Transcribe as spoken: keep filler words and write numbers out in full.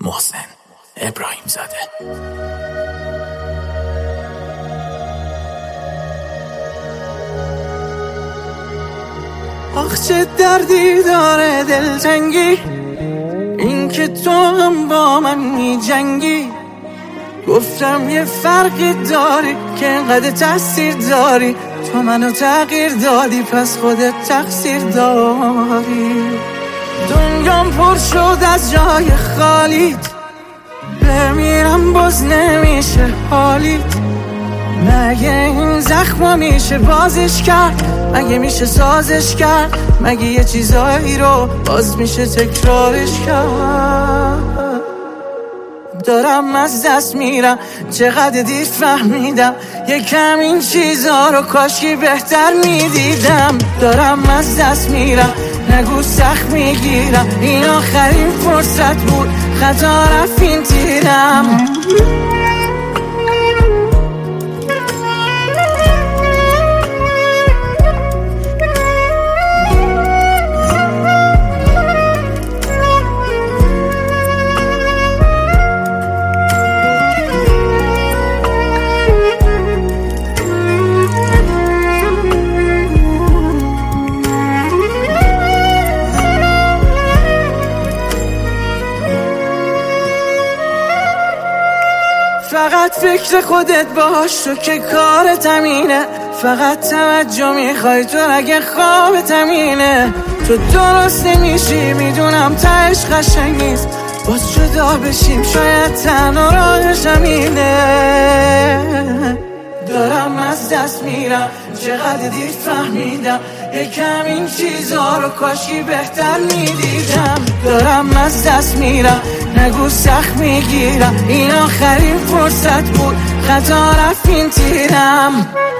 محسن ابراهیم زاده. آخ چه دردی داره دلتنگی، این که تو هم با من می جنگی. گفتم یه فرقی داری که اینقدر تاثیر داری، تو منو تغییر دادی پس خودت تقصیر داری. دنیام پر شد از جای خالیت، بمیرم باز نمیشه حالیت. مگه این زخم میشه بازش کرد؟ مگه میشه سازش کرد؟ مگه یه چیزایی رو باز میشه تکرارش کرد؟ دارم از دست میرم، چقدر دیر فهمیدم یکم این چیزا رو کاشکی بهتر میدیدم. دارم از دست میرم، نگو سخت میگیرم، این آخرین فرصت بود، خطا رفت این تیرم. فقط فکر خودت باش، تو که کارت همینه. فقط توجه میخوای تو اگه خوابت همینه. تو درست نمیشی میدونم تهش قشنگ نیست، باز جدا بشیم شاید تنها راهش همینه. دارم از دست میرم، چقدر دیر فهمیدم یکم این چیزا رو کاشکی بهتر میدیدم. دارم از دست میرم، نگو سخت میگیرم، این آخرین فرصت بود، خطا رفت این تیرم.